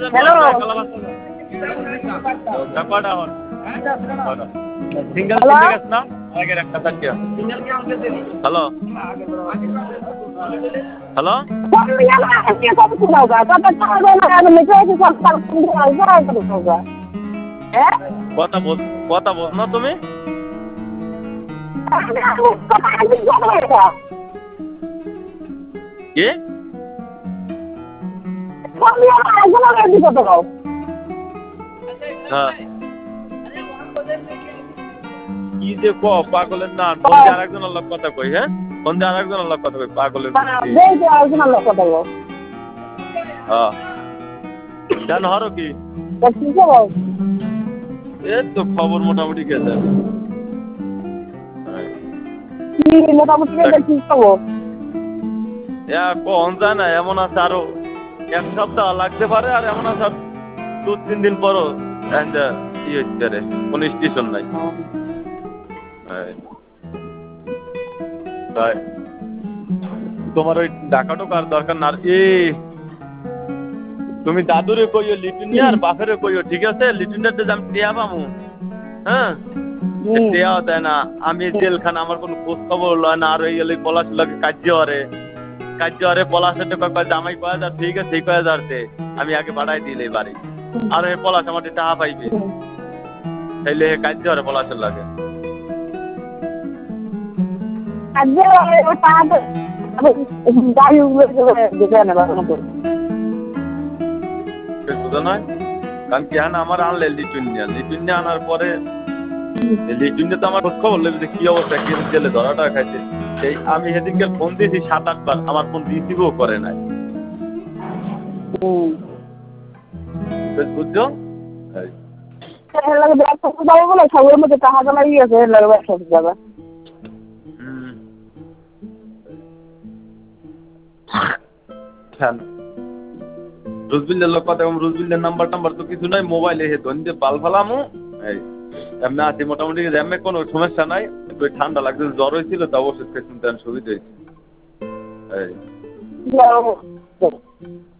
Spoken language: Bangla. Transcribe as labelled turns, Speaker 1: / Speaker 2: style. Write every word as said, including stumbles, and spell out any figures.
Speaker 1: হ্যালো
Speaker 2: সিঙ্গেল
Speaker 1: হ্যালো
Speaker 2: সিঙ্গেল না আগের একটা সাথে হ্যালো হ্যালো কথা বল কথা বল না তুমি কি হ্যাঁ কি যে ক পাগলের না ফোন দিয়ে আরেকজনের লোক কথা কই হ্যাঁ ফোন দিয়ে আরেকজনের লোক কথা কই পাগলের হ্যাঁ কেন হরো কি এই তো খবর মোটামুটি গেছে
Speaker 1: মোটামুটি
Speaker 2: কখন যায় না এমন আছে আরো এক সপ্তাহ লাগতে পারে আর এমন আছে দু তিন দিন পরও ই হচ্ছে রে কোনো স্টেশন নাই তাই তোমার ওই ডাকাটো কার দরকার না এই তুমি দাদুরে কইও লিটুনিয়া আর বাপেরে কইও ঠিক আছে লিটুনিয়াতে আমি টিয়া পামু হ্যাঁ টিয়া দেয় না আমি জেলখানা আমার কোনো খোঁজ খবর লয় না আর ওই গেলে পলাশ লাগে কার্য হরে কার্য হরে পলাশের কয় জামাই কয় হাজার ঠিক আছে সেই কয় হাজার আমি আগে বাড়াই দিলে বাড়ি আর ওই পলাশ আমার টাকা পাইবে তাইলে কার্য হরে পলাশের লাগে নয় কারণ কি হ্যাঁ আমার আনলে লিটুনিয়া লিটুনিয়া আনার পরে লিটুনিয়া তো আমার খোঁজ খবর লেগে কি অবস্থা কি জেলে ধরাটা খাইছে সেই আমি সেদিনকে ফোন দিয়েছি সাত আটবার আমার ফোন রিসিভও করে নাই বুঝছো
Speaker 1: সবের মধ্যে টাকা লাগি আছে যাবে
Speaker 2: রুজবিলের লোক কথা রুজবিলের নাম্বার টাম্বার তো কিছু নাই মোবাইলে হে তো নিজে বাল ফালামু এই এমনি আছি মোটামুটি এমনি কোনো সমস্যা নাই একটু ঠান্ডা লাগছে জ্বর হয়েছিল তা অবশ্যই শুনতে সুবিধা হয়েছে এই